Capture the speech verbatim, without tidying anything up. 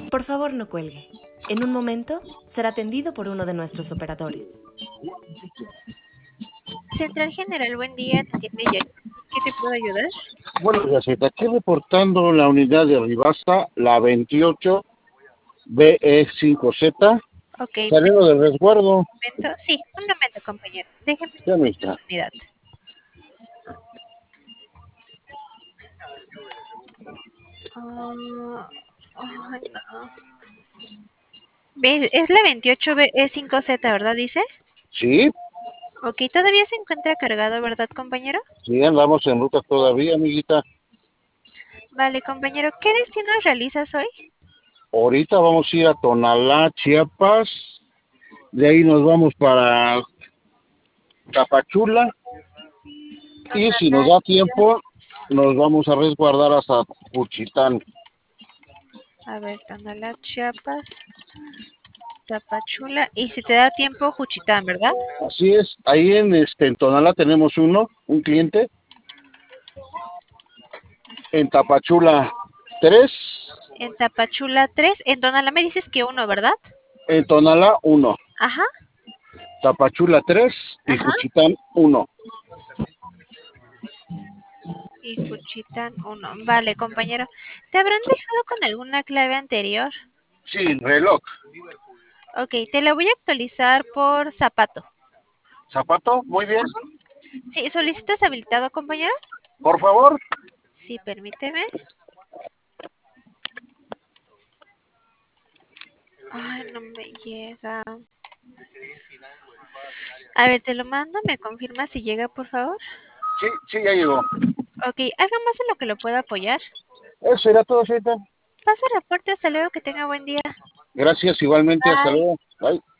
Por favor, no cuelgue. En un momento será atendido por uno de nuestros operadores. Central General, buen día, te atiende ya. ¿Qué te puedo ayudar? Bueno, ya se está aquí reportando la unidad de Ribasa, la veintiocho B E cinco Z, Ok, saliendo del resguardo. un momento. Sí, un momento, compañero. Déjeme Ya no ver está. su unidad. Ah, ay, no. Ve- Es la veintiocho B E cinco Z, ¿verdad? Dice. Sí, Ok, todavía se encuentra cargado, ¿verdad, compañero? sí, andamos en ruta todavía, amiguita. Vale, compañero, ¿qué destinos realizas hoy? Ahorita vamos a ir a Tonalá, Chiapas. De ahí nos vamos para Tapachula. Y si nos da tiempo, nos vamos a resguardar hasta Juchitán. A ver, Tonalá, Chiapas, Tapachula. Y si te da tiempo, Juchitán, ¿verdad? Así es, ahí en, este, en Tonalá tenemos uno, un cliente. En Tapachula, tres. En Tapachula, tres. En Tonalá me dices que uno, ¿verdad? En Tonalá, uno. Ajá, Tapachula, tres. Y ajá. Juchitán, uno. Y Juchitán, uno. Vale, compañero. ¿Te habrán dejado con alguna clave anterior? Sí, reloj. Ok, te la voy a actualizar por zapato. ¿Zapato? Muy bien. Sí, ¿solicitas habilitado, compañero? Por favor. Sí, permíteme. Ay, no me llega. A ver, te lo mando, me confirma si llega, por favor. Sí, sí, ya llegó. Ok, ¿algo más en lo que lo pueda apoyar? Eso era todo, señorita. Pasa reporte, hasta luego, que tenga buen día. Gracias, igualmente. Hasta Bye. luego. Bye.